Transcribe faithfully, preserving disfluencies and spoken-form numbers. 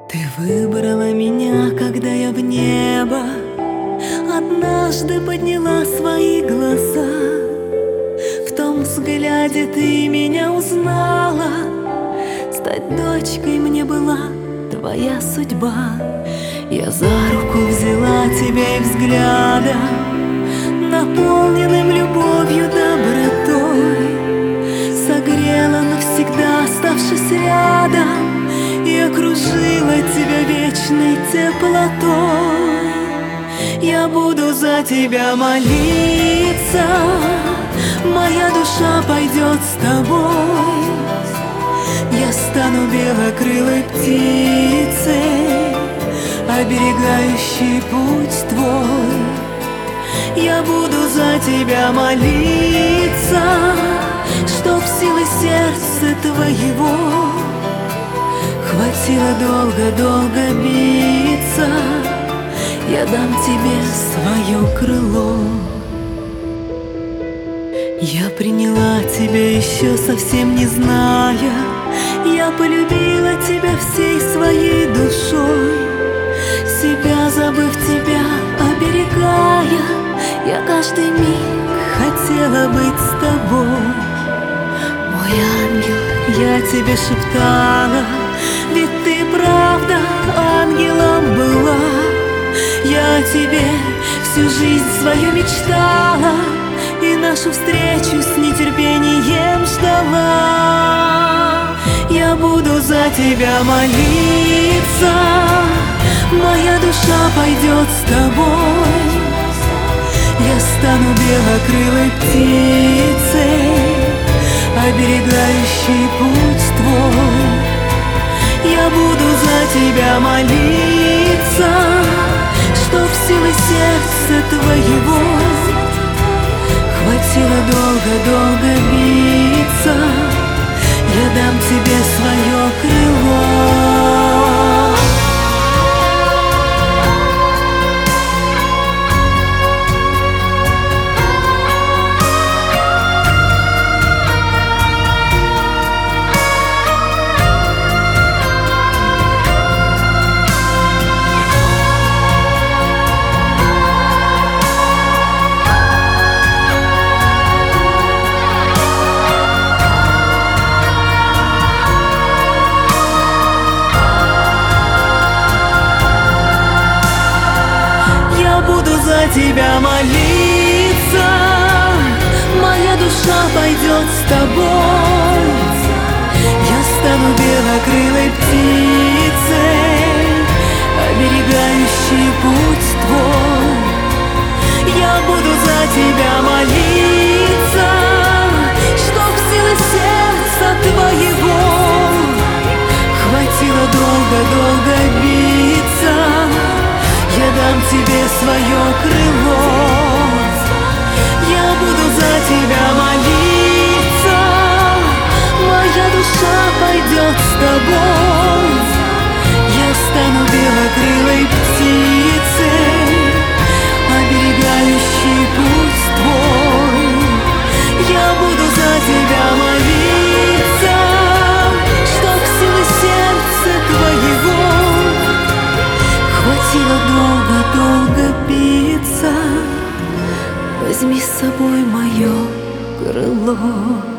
Ты выбрала меня, когда я в небо однажды подняла свои глаза. В том взгляде ты меня узнала. Стать дочкой мне была твоя судьба. Я за руку взяла тебя и взглядом, наполненным любовью, добротой, согрела навсегда, оставшись рядом, и окружила тебя вечной теплотой. Я буду за тебя молиться, моя душа пойдет с тобой. Я стану белокрылой птицей, оберегающей путь твой. Я буду за тебя молиться, чтоб силы сердца твоего хватило долго-долго биться. Я дам тебе свое крыло. Я приняла тебя еще совсем не зная. Я полюбила тебя всей своей душой. Себя забыв, тебя оберегая, я каждый миг хотела быть с тобой. Мой ангел, я тебе шептала, ведь ты правда ангелом была. Я о тебе всю жизнь свою мечтала, и нашу встречу с нетерпением ждала. Я буду за тебя молиться, моя душа пойдет с тобой. Я стану белокрылой птицей, оберегающей путь твой. Я буду за тебя молиться, чтоб силы сердца твоего хватило долго-долго биться. Я дам тебе свое крыло. За тебя молиться, моя душа пойдет с тобой. Я стану белокрылой птицей, оберегающей путь твой. Я буду за тебя молиться, чтоб силы сердца твоего хватило долго-долго биться. Я дам тебе свое крыло. Я буду за тебя молиться, моя душа пойдет с тобой. Я стану белокрылой птицей, оберегающей путь твой. Я буду за тебя молиться, чтоб силы сердца твоего хватило долго-долго биться. Возьми с собой мое крыло.